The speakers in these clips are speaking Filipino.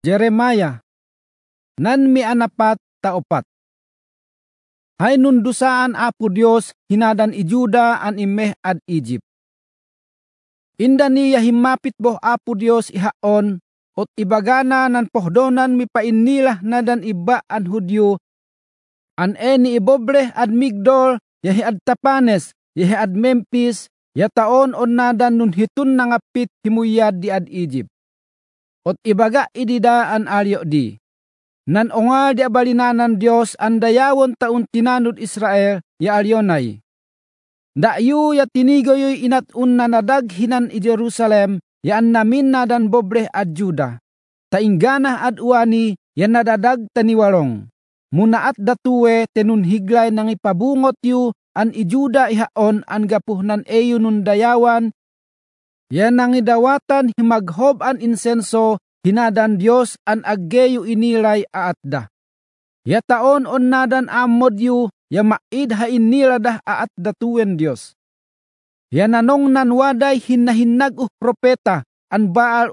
Jeremiah, nan mi anapat taopat. Hay nundusaan Apo Dios hinadan ijuda an imeh ad Egypt. Inda niya himapit boh Apo Dios ihaon, ot ibagana nan pohdonan mi painilah nadan iba an Hudyo, an eni ibobre ad Migdol, yahi ad Tapanes, yahi ad Memphis, ya taon on nadan nun hitun nangapit himuyad di ad Egypt. Ot ibaga idida an alyo di. Nan ongal di abalinanan Dios an dayawon taon tinanud Israel, ya alyonay. Da'yu ya tinigoyoy inatun na nadag hinan i Jerusalem, ya an namin nadan bobre ad Juda. Tainggana ad uwani, ya nadadag taniwarong. Muna at datuwe tenun higlay nang ipabungot yu an ijuda ihaon an gapuhnan eyo nun dayawan, ya nang idawatan himaghob an insenso, hinadan Dios an aggeyo inilay aatda. Ya taon on nadan amod yu, ya maid ha iniladah aatda tuwen Dios. Ya nanong nanwaday hinahinag propeta, an Baal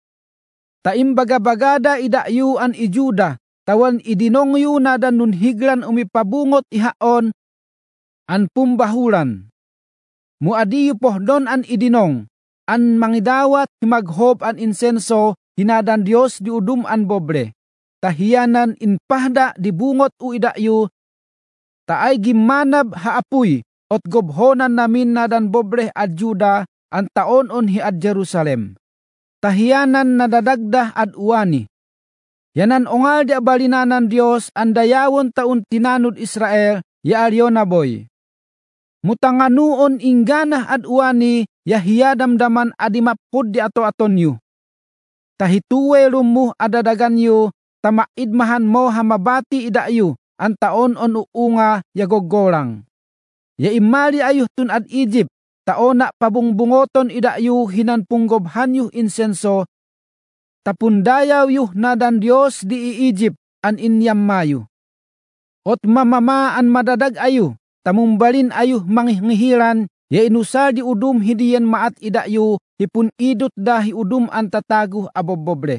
taimbagabagada ida'yu an ijuda, tawan idinong yu nadan nun higlan umipabungot ihaon, an pumbahulan. Muadiyo pohdon an idinong, an mangidawat himaghob an insenso, hinadan Dios di udum an bobre. Tahiyanan inpahda di bungot ida'yu, taay gimanab haapuy, ot gobhonan namin nadan bobre ad Juda, an taon on hi ad Jerusalem. Tahiyanan nadadagdah ad uwani. Yanan ongal di abalinanan Dios an dayawon taon tinanud Israel, ya alyonaboy. Mutanganuon ingganah ad uwani, ya hiyadamdaman adimapod di ato-aton yu. Tahituwe lumuh adadagan yu, tamaidmahan mo hamabati ida'yu, ang taon on uunga ya gogolang. Ya imali ayuh tun ad Egypt, taon na pabungbungoton ida'yu hinan punggobhan yu insenso, tapundayaw yu nadan Dios di Egypt an inyam mayu. Ot mamama an madadag ayu, tamumbalin ayu mangihiran, ya inusal di udum hidiyan maat ida'yu, hipun idot dahi udum an tataguh abobobre.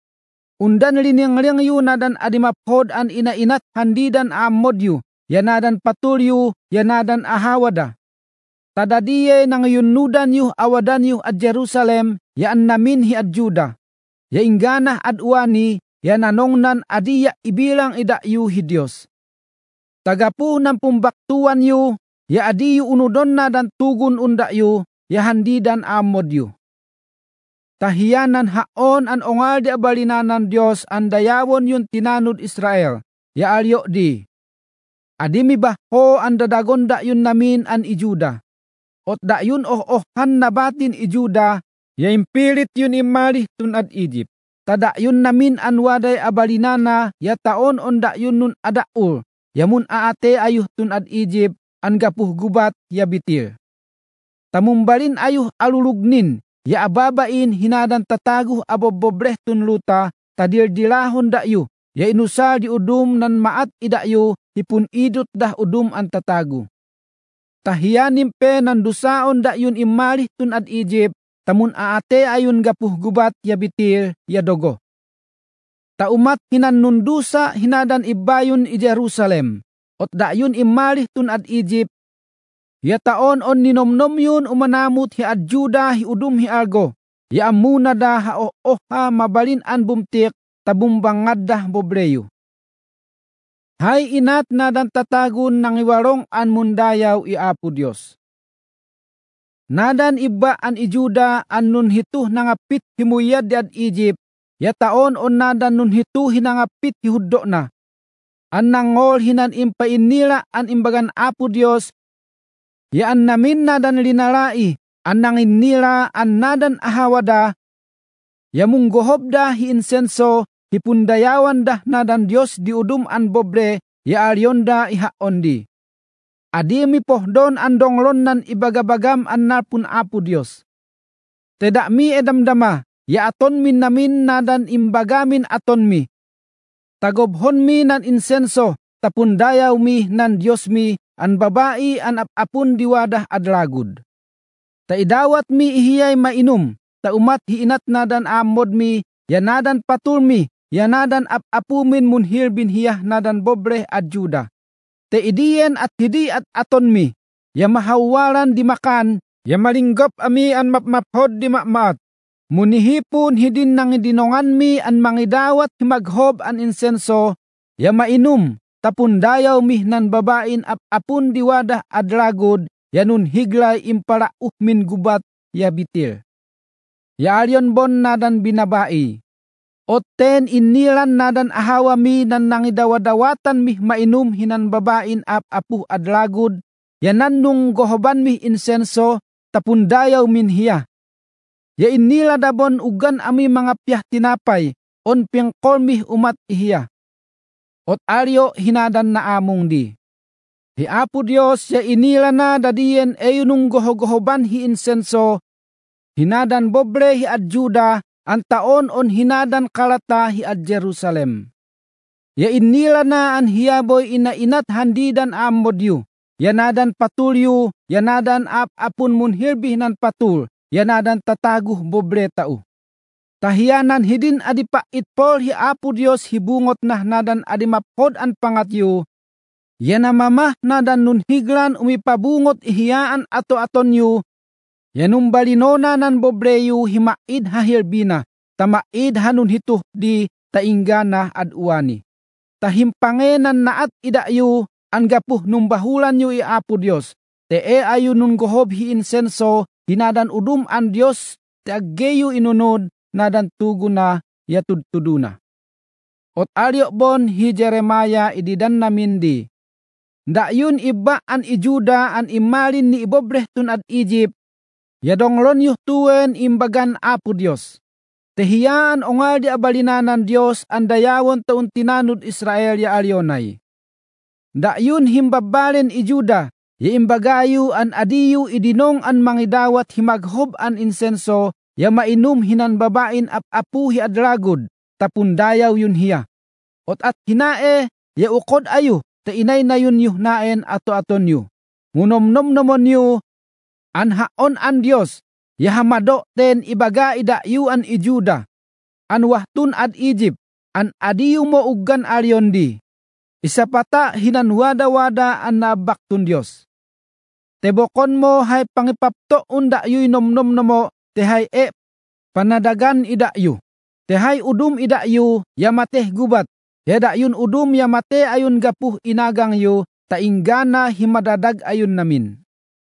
Undan linyang yu nadan adimaphod an inainat handidan amod yu, yanadan patulyu, yanadan ahawada. Tadadiye nang yunudan yu awadan yu ad Jerusalem, yaan namin hi ad Juda. Ya ingganah ad uwani, yananongnan adiya ibilang ida'yu hi Dios. Tagapu ng pumbaktuan yu, ya adiyu unudon nadan tugun unda'yu, ya handidan amod yu. Tahiyanan haon an ongal di abalinanan Dios an dayawon yun tinanud Israel, ya alyo di. Adimi baho an dadagon da yun namin an ijuda. Ot da yun han nabatin ijuda, ya impilit yun imali tun ad Egypt. Tada yun namin an waday abalinana, ya taon on da yun nun adaul, ya mun aate ayuh tun ad Egypt, an gapuh gubat ya bitir. Tamumbalin ayuh alulugnin, ya ababain hinadan tataguh abobobreh tun luta, tadirdilahon da'yu, ya inusal di udum nan maat ida'yu, hipun idot dah udum an tatagu. Tahiyanim pe nan dusaon da'yun imalih tun ad Egypt, tamun aate ayun gapuh gubat ya bitir, ya dogo. Taumat hinan nundusa hinadan ibayun i Jerusalem, ot da'yun imalih tun ad Egypt, ya taon on ninomnom yun umanamut hi ad Juda hi udum hi algo. Ya amuna da ha mabalin an bumtik tabumbangad dah bobreyo. Hay inat na dan tatagun ng iwarong an mundayaw i Apo Dios. Nadan iba an ijuda an nun hituh nangapit himuyad di ad Egypt. Ya taon on nadan nun hituh hinangapit hihuddo na. An nangol hinan impainila an imbagan Apo Dios, yaan namin nadan linalai, an nangin nila an nadan ahawada, yamung gohob da hi insenso, hipundayawan dah nadan Dios di udum an bobre, ya alyonda ihaon di. Adimi pohdon an donglon nan ibagabagam an narpun Apo Dios. Teda mi edamdama, ya aton min namin nadan imbagamin aton mi. Tagobhon mi nan insenso, tapundayaw mi nan Dios mi, an babai an apapun diwadah adlagud. Taidawat mi ihiyay mainum, taumat hiinat nadan amod mi, yanadan patul mi, yanadan apumin munhir binhiyah nadan bobre at Juda. Te idiyen at hidi at aton mi, ya mahawaran di makan, ya malinggop ami an mapmaphod di makmaat. Munihipon hidin nang idinongan mi an mangidawat himaghob an insenso, ya mainum, tapun dayaw mi nan babain apun diwadah adragod, yanun higlay impara min gubat ya bitil. Ya aryon bon nadan binabai. Oten inilan nadan ahawa mi nan nangidawadawatan mi mainum hinan babain apu adragod, yanan nung gohoban mi insenso, tapun dayaw min hiya. Ya inila dabon ugan ami mga piyah tinapay, on piyangkol mi umat ihiya. Ot aryo hinadan na among di. Hi Apo Dios ya inila na dadiyen ayunung gohogohoban hi insenso, hinadan bobre hi ad Juda, ang taon on hinadan kalata hi ad Jerusalem. Ya inila na an hiyaboy inainat handidan amodyo, yanadan patulyo, yanadan apun munhirbih nan patul, yanadan tataguh bobre tao. Tahiyanan hidin adipa itpol hi Apo Dios hibungot nah nadan adimapod an pangatyo, yanamamah nadan nun higlan umipabungot ihiyaan ato-atonyo, yanumbalinona nan bobreyo himaid hahirbina, tamaid hanun hituh di tainggana ad uwani. Tahimpangenan naat idayo, an gapuh numbahulan yu i Apo Dios, te ayo nun gohob hi insenso, hinadan udum an Dios, te aggeyo inunod, nadan tugo na yatudtuduna. Ot aryo bon hi Jeremiah ididan namin di, da yun iba an ijuda an imalin ni ibobreh tun at Egypt, yadonglon yuh tuen imbagan Apo Dios. Tehiyaan ongal di abalinanan Dios an dayawon taun tinanud Israel ya alyonay. Da yun himbabalin ijuda, ya imbagayu an adiyu idinong an mangidawat himaghob an insenso, ya mainum hinan babain apuhi adragod, tapun dayaw yun hiya. Ot at hinae, ya ukod ayu, te inay na yun yuh naen ato-aton yu. Ngunomnom namon yu, an haon an Dios, yahamado ten ibaga ida yu an ijuda, an wahtun ad Egypt, an adiyu mo uggan aryon di. Isa pata hinan wada-wada an nabaktun Dios. Tebokon mo hay pangipapto unda yu'y nomnom namo, te hay panadagan ida yu. Te hay udum ida yu, yamateh gubat. Yada yun udum yamate ayun gapuh inagang yu, tainggana himadadag ayun namin.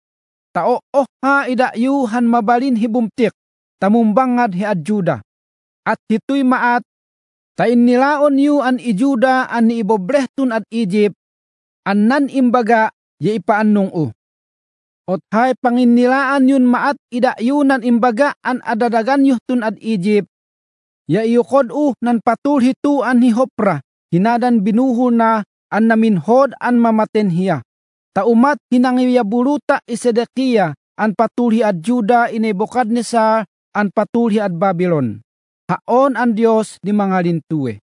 Tao ha ida yu han mabalin hibumtik, tamumbangad hi ad Juda. At hito'y maat, tain nilaon yu an ijuda an iibobrehtun at Egypt, an nan imbaga ya ipaannong u. Ot hay panginilaan yun maat ida yu nan imbaga an adadagan yu tun at Egypt, ya iukod nan patul hitu an hihopra, hinadan binuhol na an naminhod an mamaten hiya. Taumat hinangiyabuluta Sedekia an patulhi ad Juda in Nebukadnesar an patulhi ad Babylon. Haon an Dios di mga lintuwe.